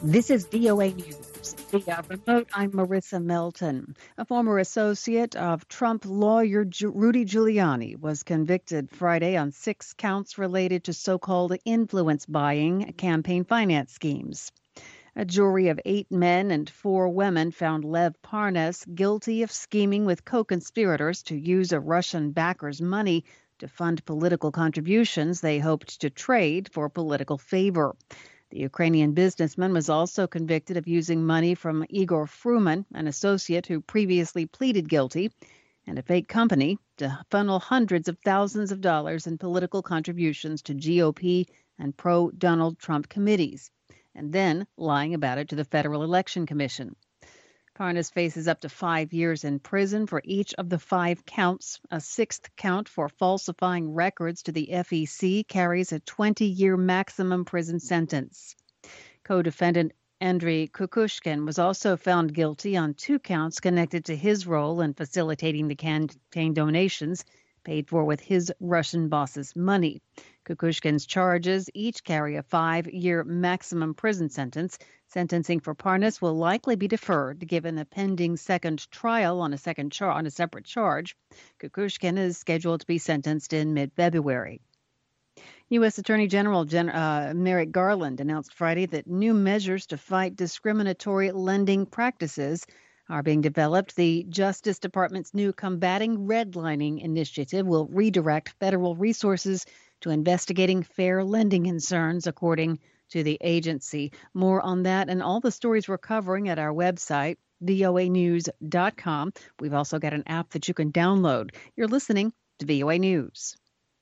This is VOA News. Via remote, I'm Marissa Melton. A former associate of Trump lawyer Rudy Giuliani was convicted Friday on 6 counts related to so-called influence buying campaign finance schemes. A jury of 8 men and 4 women found Lev Parnas guilty of scheming with co-conspirators to use a Russian backer's money to fund political contributions they hoped to trade for political favor. The Ukrainian businessman was also convicted of using money from Igor Fruman, an associate who previously pleaded guilty, and a fake company to funnel hundreds of thousands of dollars in political contributions to GOP and pro-Donald Trump committees, and then lying about it to the Federal Election Commission. Parnas faces up to 5 years in prison for each of the 5 counts. A 6th count for falsifying records to the FEC carries a 20-year maximum prison sentence. Co-defendant Andriy Kukushkin was also found guilty on 2 counts connected to his role in facilitating the campaign donations paid for with his Russian boss's money. Kukushkin's charges each carry a 5-year maximum prison sentence. Sentencing for Parnas will likely be deferred given a pending second trial on a separate charge. Kukushkin is scheduled to be sentenced in mid-February. U.S. Attorney General Merrick Garland announced Friday that new measures to fight discriminatory lending practices are being developed. The Justice Department's new Combating Redlining initiative will redirect federal resources to investigating fair lending concerns, according to the agency. More on that and all the stories we're covering at our website, voanews.com. We've also got an app that you can download. You're listening to VOA News.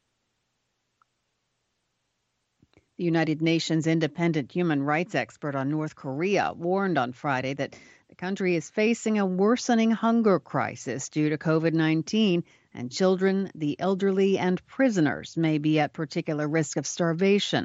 The United Nations independent human rights expert on North Korea warned on Friday that the country is facing a worsening hunger crisis due to COVID-19, and children, the elderly, and prisoners may be at particular risk of starvation.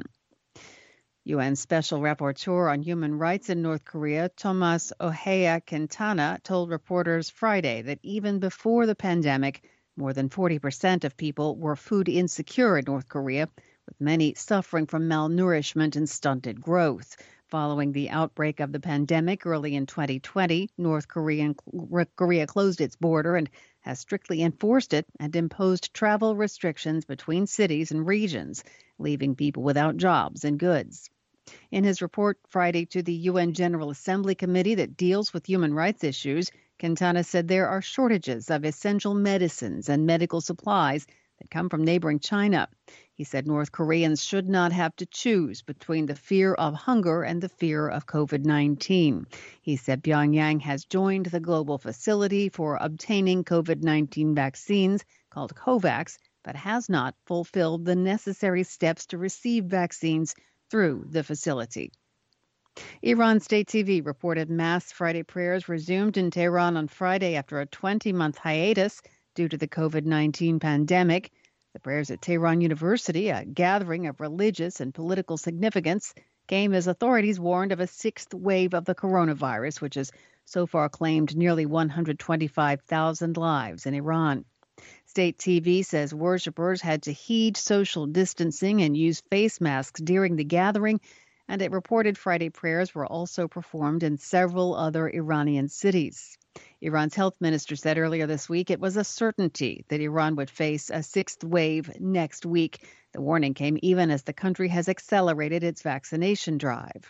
UN Special Rapporteur on Human Rights in North Korea, Thomas Ohea Quintana, told reporters Friday that even before the pandemic, more than 40% of people were food insecure in North Korea, with many suffering from malnourishment and stunted growth. Following the outbreak of the pandemic early in 2020, North Korea closed its border and has strictly enforced it and imposed travel restrictions between cities and regions, leaving people without jobs and goods. In his report Friday to the UN General Assembly Committee that deals with human rights issues, Quintana said there are shortages of essential medicines and medical supplies that come from neighboring China. He said North Koreans should not have to choose between the fear of hunger and the fear of COVID-19. He said Pyongyang has joined the global facility for obtaining COVID-19 vaccines called COVAX, but has not fulfilled the necessary steps to receive vaccines through the facility. Iran State TV reported mass Friday prayers resumed in Tehran on Friday after a 20-month hiatus due to the COVID-19 pandemic. The prayers at Tehran University, a gathering of religious and political significance, came as authorities warned of a 6th wave of the coronavirus, which has so far claimed nearly 125,000 lives in Iran. State TV says worshippers had to heed social distancing and use face masks during the gathering, and it reported Friday prayers were also performed in several other Iranian cities. Iran's health minister said earlier this week it was a certainty that Iran would face a 6th wave next week. The warning came even as the country has accelerated its vaccination drive.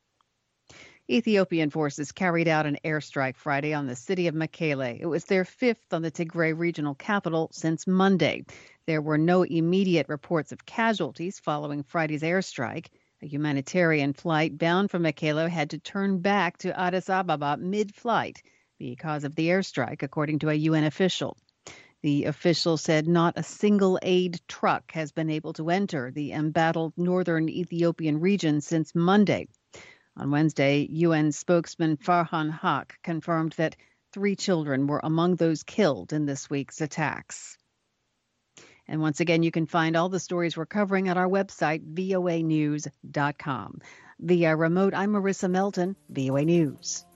Ethiopian forces carried out an airstrike Friday on the city of Mekelle. It was their 5th on the Tigray regional capital since Monday. There were no immediate reports of casualties following Friday's airstrike. A humanitarian flight bound from Mekelle had to turn back to Addis Ababa mid-flight because of the airstrike, according to a UN official. The official said not a single aid truck has been able to enter the embattled northern Ethiopian region since Monday. On Wednesday, UN spokesman Farhan Haq confirmed that 3 children were among those killed in this week's attacks. And once again, you can find all the stories we're covering at our website, voanews.com. Via remote, I'm Marissa Melton, VOA News.